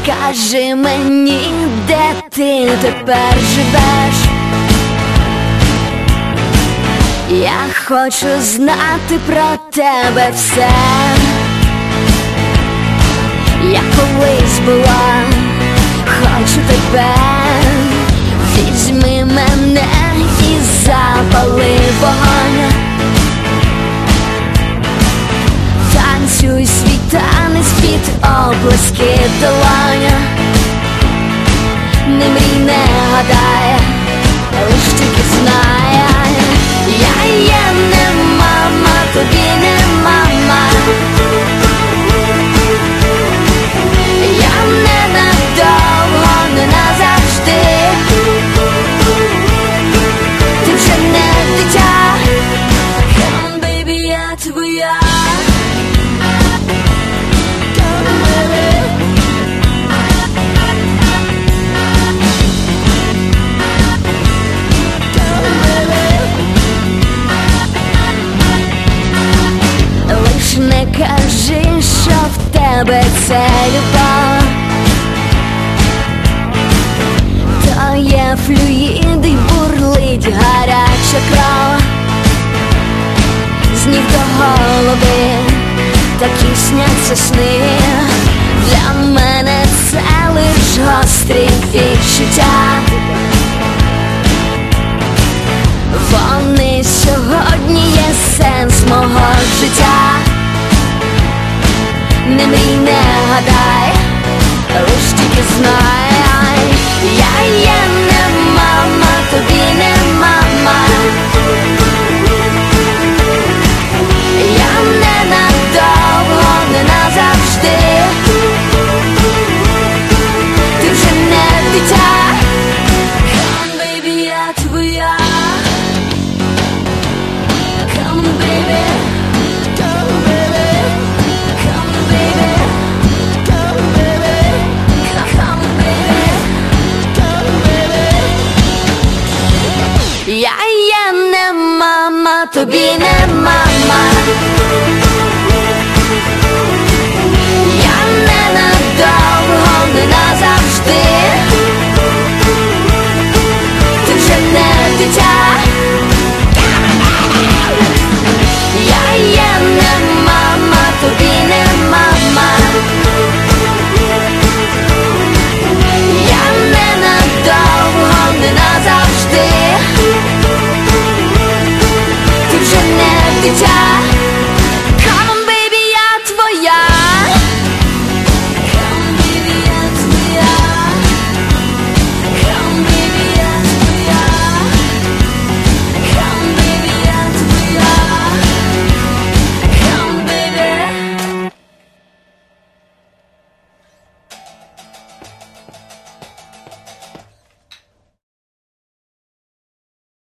Скажи мені, де ти тепер живеш? Я хочу знати про тебе все. Я колись була, хочу тебе. Візьми мене і запали вогонь. Танцюй свій танець під оплески долоня. Не мрій, не гадай, лиш тільки знай. Я є не мама, тобі не мама. Я не надовго, не назавжди. Ти вже не дитя. Come on, baby, я твоя. Не кажи, що в тебе це любов. То є флюїд і бурлить гаряча кров. З ніг до голови такі сняться сни. Для мене це лиш гострі відчуття. Вони сьогодні є сенс мого життя. Не мрій, не гадай, лиш тільки знай. Я є не мама, тобі не мама. Я не надовго, не назавжди. Ти вже не дитя. Come on, baby, я твоя. Come on, baby. Я є не мама, тобі не мама.